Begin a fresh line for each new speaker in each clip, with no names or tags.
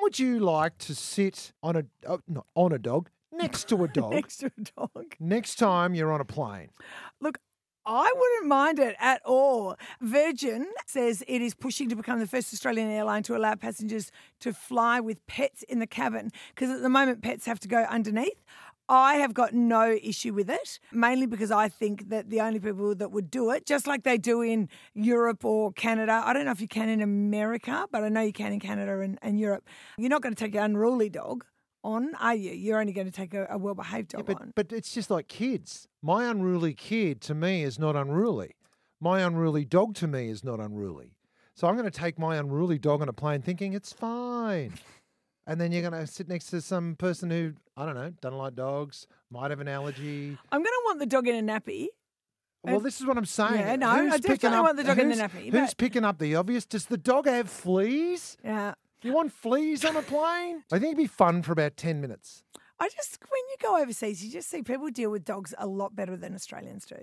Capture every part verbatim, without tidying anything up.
would you like to sit on a, oh, not on a dog, next to a dog,
Next to a dog.
next time you're on a plane?
Look, I wouldn't mind it at all. Virgin says it is pushing to become the first Australian airline to allow passengers to fly with pets in the cabin because at the moment pets have to go underneath. I have got no issue with it, mainly because I think that the only people that would do it, just like they do in Europe or Canada, I don't know if you can in America, but I know you can in Canada and, and Europe, you're not going to take an unruly dog on, are you? You're only going to take a, a well-behaved dog
Yeah, but,
on.
but it's just like kids. My unruly kid to me is not unruly. My unruly dog to me is not unruly. So I'm going to take my unruly dog on a plane thinking it's fine. And then you're going to sit next to some person who, I don't know, doesn't like dogs, might have an allergy.
I'm going to want the dog in a nappy.
Well, this is what I'm saying.
Yeah, no,
who's
I definitely
picking up,
want the dog in the
who's-
nappy,
Who's
but-
picking up the obvious? Does the dog have fleas?
Yeah.
You want fleas on a plane? I think it'd be fun for about ten minutes.
I just, when you go overseas, you just see people deal with dogs a lot better than Australians do.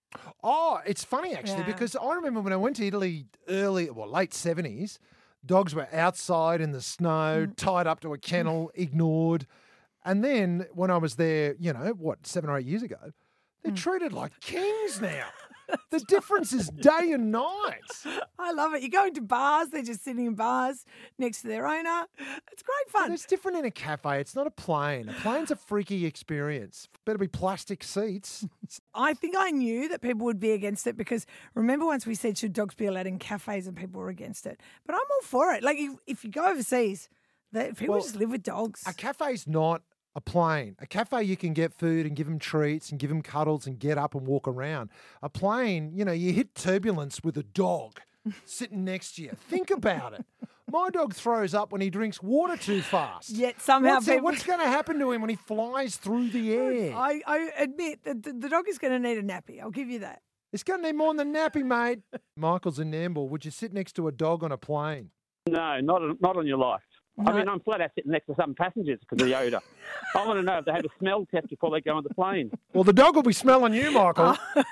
Oh, it's funny actually
Yeah.
because I remember when I went to Italy early, well, late seventies, dogs were outside in the snow,
Mm.
tied up to a kennel, ignored. And then when I was there, you know, what, seven or eight years ago, they're
Mm.
treated like kings now. The difference is day and night.
I love it. You go into bars, they're just sitting in bars next to their owner. It's great
But
fun.
it's different in a cafe. It's not a plane. A plane's a freaky experience. Better be plastic seats.
I think I knew that people would be against it because remember once we said should dogs be allowed in cafes and people were against it. But I'm all for it. Like if, if you go overseas, they, people
Well,
just live with dogs.
A cafe's not a plane. A cafe, you can get food and give them treats and give them cuddles and get up and walk around. A plane, you know, you hit turbulence with a dog sitting next to you. Think about it. My dog throws up when he drinks water too fast.
Yet somehow
what's,
people-
what's going to happen to him when he flies through the air?
I, I admit that the, the dog is going to need a nappy. I'll give you that.
It's going to need more than a nappy, mate. Michael's in Nambour. Would you sit next to a dog on a plane?
No, not not on your life.
No.
I mean, I'm flat out sitting next to some passengers because of the odour. I want to know if they have a smell test before they go on the plane.
Well, the dog will be smelling you, Michael.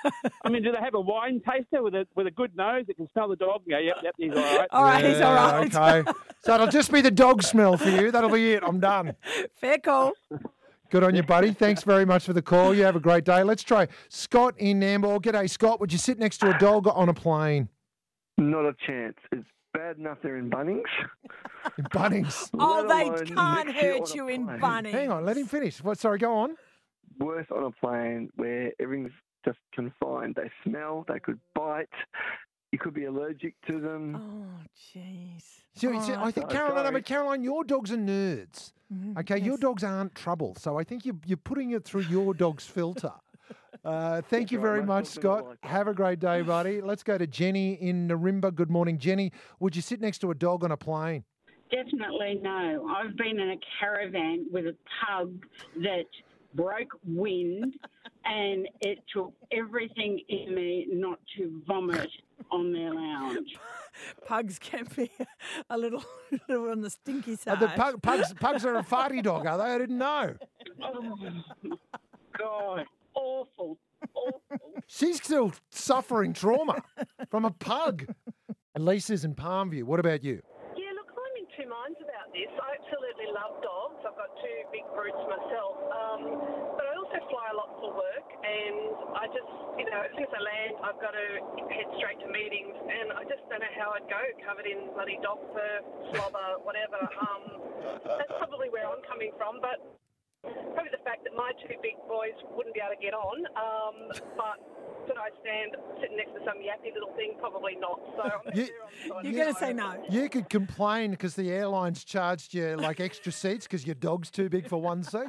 I mean, do they have a wine taster with a with a good nose that can smell the dog and go, yep, yep, he's all right?
All right, he's all right.
Okay. So it'll just be the dog smell for you. That'll be it. I'm done.
Fair call.
Good on you, buddy. Thanks very much for the call. You have a great day. Let's try Scott in Nambour. G'day, Scott. Would you sit next to a dog on a plane?
Not a chance. It's bad enough they're in Bunnings.
In Bunnings.
Oh,
Let
they
alone
can't
next to
hurt
on a
you in
plane.
Bunnings.
Hang on, let him finish. What? Sorry, go on.
Worse on a plane where everything's just confined. They smell, they could bite, you could be allergic to them.
Oh, jeez.
So,
Oh,
so I think,
so
Caroline,
sorry.
but Caroline, your dogs are nerds.
Mhm,
Okay, your
yes.
dogs aren't trouble. So I think you're, you're putting it through your dog's filter. Uh, thank you
right,
very
mate.
much,
Something I
Scott.
like.
Have a great day, buddy. Let's go to Jenny in Narimba. Good morning, Jenny. Would you sit next to a dog on a plane?
Definitely no. I've been in a caravan with a pug that broke wind and it took everything in me not to vomit on their lounge.
Pugs can be a little, little on the stinky
Uh,
side.
the pug, pugs, pugs are a farty dog, are they? I didn't know.
Oh, my God. Awful. Awful.
She's still suffering trauma from a pug. And Lisa's in Palmview. What about you?
Yeah, look, I'm in two minds about this. I absolutely love dogs. I've got two big brutes myself. Um, but I also fly a lot for work, and I just, you know, as soon as I land, I've got to head straight to meetings, and I just don't know how I'd go, covered in bloody dog fur, slobber, whatever. Um, that's probably where I'm coming from, but probably the fact that my two big boys wouldn't be able to get on, um, but could I stand sitting next to some yappy little thing? Probably not. So I'm
You-
there on the side.
You're going to say no.
You could complain because the airlines charged you like extra seats because your dog's too big for one seat.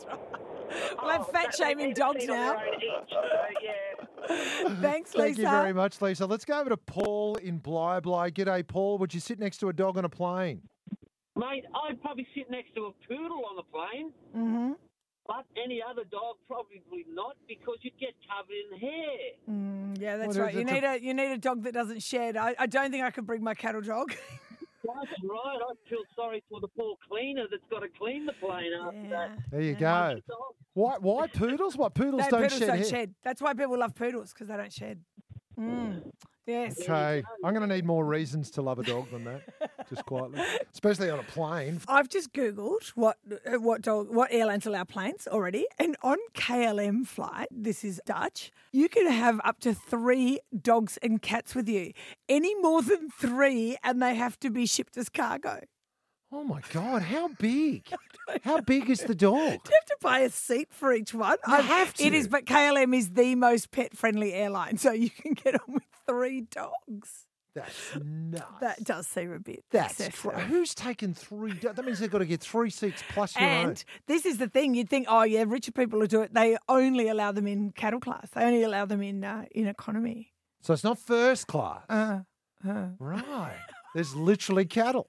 We'll have
Oh,
fat
that-
shaming
they
dogs
sit on
now.
their own each, so, yeah.
Thanks, Lisa.
Thank you very much, Lisa. Let's go over to Paul in Bly Bly. G'day, Paul. Would you sit next to a dog on a plane?
Mate, I'd probably sit next to a poodle on the plane,
Mm-hmm.
but any other dog probably not because you'd get covered in hair.
Mm, yeah, that's
Well,
right. You
it's a-
need a you need a dog that doesn't shed. I, I don't think I could bring my cattle dog.
That's right. I feel sorry for the poor cleaner that's got to clean the plane after
yeah.
that.
There you
Yeah.
go. Why, why poodles? What, poodles
No,
don't
poodles
shed
don't
hair?
shed. That's why people love poodles because they don't shed. Mm. Yes.
Okay. I'm going to need more reasons to love a dog than that, just quietly, especially on a plane.
I've just Googled what uh, what dog, what airlines allow planes already. And on K L M flight, this is Dutch, you can have up to three dogs and cats with you. Any more than three, and they have to be shipped as cargo.
Oh, my God. How big? How big is the dog?
Do you have to buy a seat for each one?
You have to.
It is, but K L M is the most pet-friendly airline, so you can get on with three dogs.
That's nuts.
That does seem a bit
That's
excessive.
cra- Who's taken three? do- That means they've got to get three seats plus your own.
And this is the thing, you'd think, oh, yeah, richer people will do it. They only allow them in cattle class. They only allow them in uh, in economy.
So it's not first class.
Uh, uh.
Right. There's literally cattle.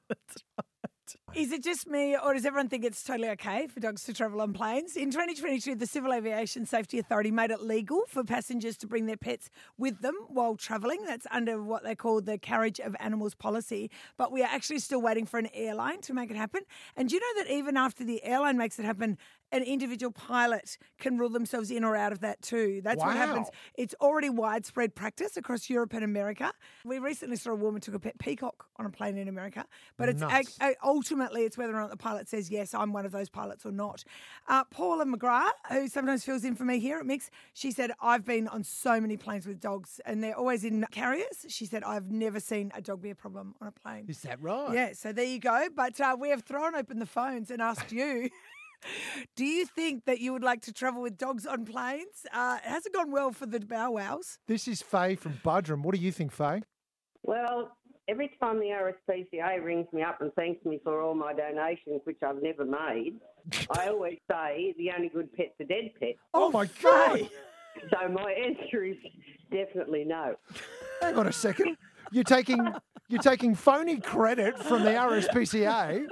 Is it just me, or does everyone think it's totally okay for dogs to travel on planes? In twenty twenty-two, the Civil Aviation Safety Authority made it legal for passengers to bring their pets with them while travelling. That's under what they call the Carriage of Animals policy. But we are actually still waiting for an airline to make it happen. And do you know that even after the airline makes it happen, an individual pilot can rule themselves in or out of that too? That's what happens.
Wow.
It's already widespread practice across Europe and America. We recently saw a woman took a pet peacock on a plane in America, but it's
Nuts.
a, a, ultimately it's whether or not the pilot says, yes, I'm one of those pilots or not. Uh, Paula McGrath, who sometimes fills in for me here at Mix, she said, I've been on so many planes with dogs and they're always in carriers. She said, I've never seen a dog be a problem on a plane.
Is that right?
Yeah, so there you go. But uh, we have thrown open the phones and asked you, do you think that you would like to travel with dogs on planes? Uh, it hasn't gone well for the Bow Wows.
This is Faye from Budrum. What do you think, Faye?
Well, every time the R S P C A rings me up and thanks me for all my donations, which I've never made, I always say the only good pet's a dead pet.
Oh, my God.
Faye.
So my answer is definitely no.
Hang on a second. You're taking you're taking phony credit from the R S P C A.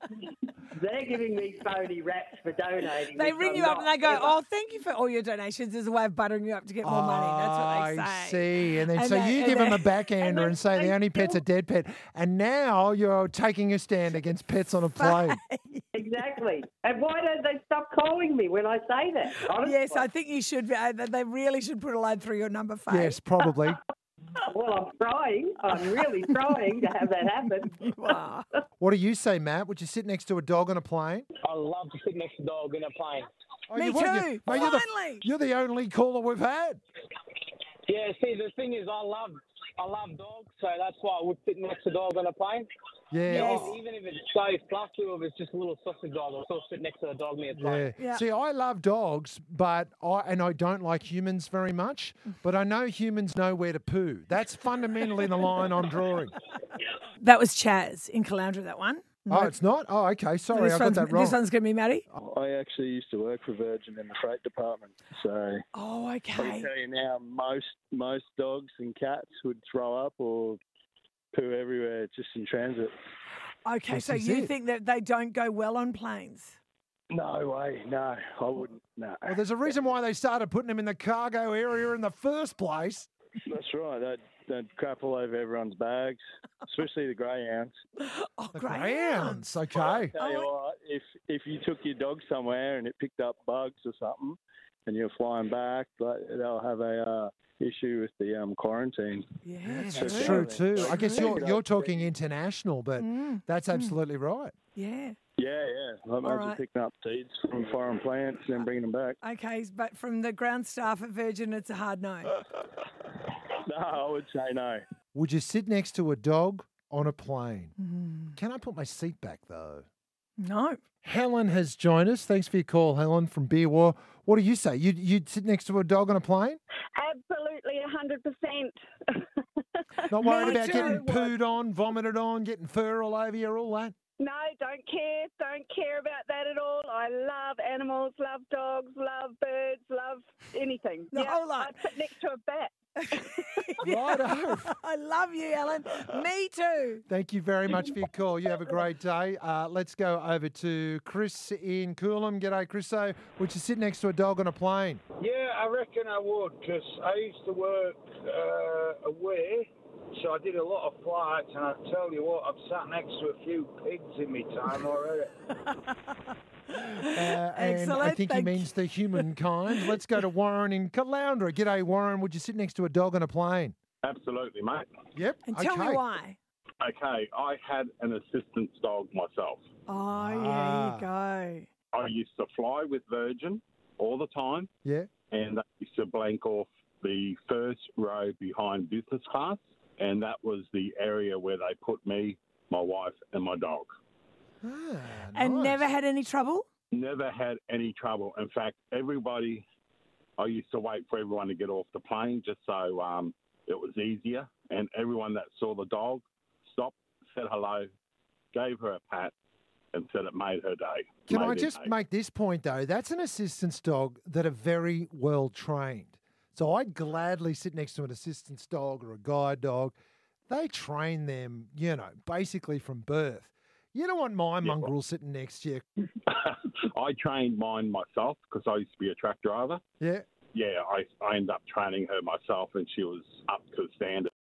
They're giving me phony raps for donating.
They
which
ring
I'm
you up
not
and they go,
ever.
oh, thank you for all your donations as a way of buttering you up to get more money. That's what they say.
I see. And then
And
so
they-
you
and
give
they-
them a backhander
and
and, say
they
the only pet's a
still-
dead pet. And now you're taking a stand against pets on a plane.
Exactly. And why don't they stop calling me when I say that? Honestly.
Yes, I think you should. Uh, they really should put a line through your number, Faye.
Yes, probably.
Well, I'm trying. I'm really trying to have that happen.
You are.
What do you say, Matt? Would you sit next to a dog on a plane?
I love to sit next to a dog in a plane.
Oh,
Me
you would? You-
too.
mate, you're, the,
Finally.
you're the only caller we've had.
Yeah, see, the thing is, I love, I love dogs, so that's why I would sit next to a dog on a plane.
Yeah.
Yes.
oh,
Even if it's so fluffy or if it's just a little sausage dog, I'll still sit next to the dog near the
Yeah.
plane.
Yeah.
See, I love dogs, but I and I don't like humans very much. But I know humans know where to poo. That's fundamentally the line I'm drawing.
That was Chaz in Caloundra, that one.
Oh, it's not? Oh, okay. Sorry,
this
I got
one's,
that wrong.
This one's going to be Maddie.
I actually used to work for Virgin in the freight department, so
Oh,
I
okay.
can tell you now, most most dogs and cats would throw up or poo everywhere just in transit.
Okay,
This
so
is
you
it.
think that they don't go well on planes?
No way, no, I wouldn't. No,
Well, there's a reason why they started putting them in the cargo area in the first place.
that's right. They'd, they'd crap all over everyone's bags, especially the greyhounds.
Oh,
The
greyhounds.
greyhounds, okay.
Tell you
Oh,
what, if if you took your dog somewhere and it picked up bugs or something, and you're flying back, like, they'll have a uh, issue with the um, quarantine.
Yeah,
That's
true.
true too. I guess you're you're talking international, but
Mm,
that's absolutely right.
yeah.
Yeah, yeah. I imagine
right.
picking up seeds from foreign plants and then bringing them back.
Okay, but from the ground staff at Virgin, it's a hard no.
No, I would say no.
Would you sit next to a dog on a plane?
Mm,
Can I put my seat back though?
no.
Helen has joined us. Thanks for your call, Helen from Beer War. What do you say? You'd, you'd sit next to a dog on a plane?
Absolutely, one hundred percent.
Not worried
Me
about
too.
getting pooed on, vomited on, getting fur all over you, all that?
No, don't care. Don't care about that at all. I love animals, love dogs, love birds, love anything.
The
yeah,
whole lot.
I'd sit next to a bat.
Righto.
I love you, Ellen. Me too.
Thank you very much for your call. You have a great day. Uh, let's go over to Chris in Coolum. G'day, Chriso. Would you sit next to a dog on a plane?
Yeah, I reckon I would, because I used to work uh, away, so I did a lot of flights, and I tell you what, I've sat next to a few pigs in my time already.
Uh, and I
Excellent,
think he
thank
means the humankind. Let's go to Warren in Caloundra. G'day, Warren. Would you sit next to a dog on a plane?
Absolutely, mate.
Yep.
And tell me why.
Okay, I had an assistance dog myself.
Oh, yeah,
Ah.
there you go.
I used to fly with Virgin all the time,
Yeah.
and they used to blank off the first row behind business class, and that was the area where they put me, my wife, and my dog.
Ah,
And
nice.
never had any trouble?
Never had any trouble. In fact, everybody, I used to wait for everyone to get off the plane just so um, it was easier. And everyone that saw the dog stopped, said hello, gave her a pat, and said it made her day.
Can
Made
I
her
just
day.
make this point, though? That's an assistance dog that are very well trained. So I'd gladly sit next to an assistance dog or a guide dog. They train them, you know, basically from birth. You don't want my mongrel sitting next to you.
I trained mine myself because I used to be a truck driver.
Yeah.
Yeah, I, I ended up training her myself, and she was up to standard.